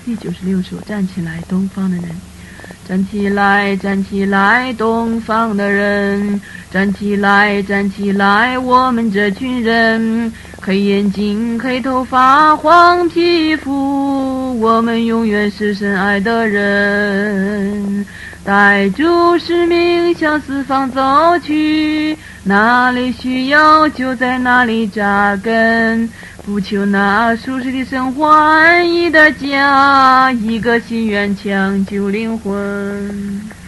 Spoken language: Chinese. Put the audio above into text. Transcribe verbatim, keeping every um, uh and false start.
第九十六首，站起来，东方的人。站起来，站起来，东方的人，站起来，站起来，我们这群人，黑眼睛，黑头发，黄皮肤，我们永远是深爱的人。带着使命向四方走去，哪里需要就在哪里扎根，不求那舒适的生活，安逸的家，一个心愿抢救灵魂。